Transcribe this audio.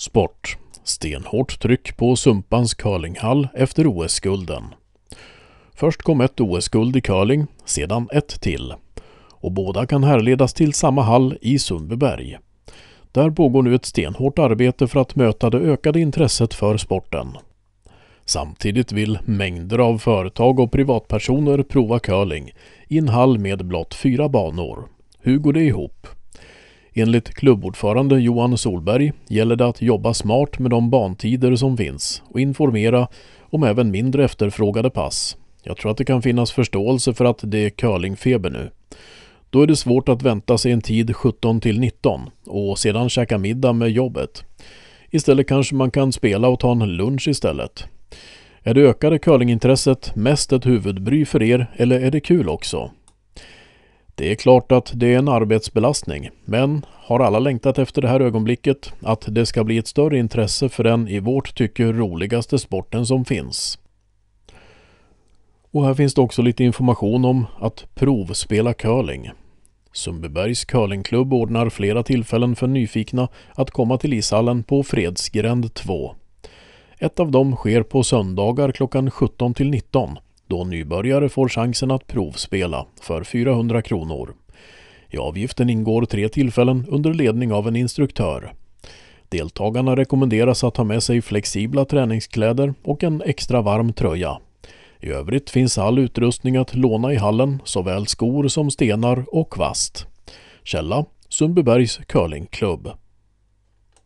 Sport. Stenhårt tryck på Sumpans curlinghall efter OS-gulden. Först kom ett OS-guld i curling, sedan ett till. Och båda kan härledas till samma hall i Sundbyberg. Där pågår nu ett stenhårt arbete för att möta det ökade intresset för sporten. Samtidigt vill mängder av företag och privatpersoner prova curling i en hall med blott 4 banor. Hur går det ihop? Enligt klubbordförande Johan Solberg gäller det att jobba smart med de bantider som finns och informera om även mindre efterfrågade pass. Jag tror att det kan finnas förståelse för att det är curlingfeber nu. Då är det svårt att vänta sig en tid 17-19 och sedan käka middag med jobbet. Istället kanske man kan spela och ta en lunch istället. Är det ökade curlingintresset mest ett huvudbry för er eller är det kul också? Det är klart att det är en arbetsbelastning, men har alla längtat efter det här ögonblicket att det ska bli ett större intresse för den i vårt tycke roligaste sporten som finns. Och här finns det också lite information om att provspela curling. Sundbybergs curlingklubb ordnar flera tillfällen för nyfikna att komma till ishallen på Fredsgränd 2. Ett av dem sker på söndagar klockan 17-19 då nybörjare får chansen att provspela för 400 kronor. I avgiften ingår 3 tillfällen under ledning av en instruktör. Deltagarna rekommenderas att ha med sig flexibla träningskläder och en extra varm tröja. I övrigt finns all utrustning att låna i hallen, såväl skor som stenar och kvast. Källa: Sundbybergs curlingklubb.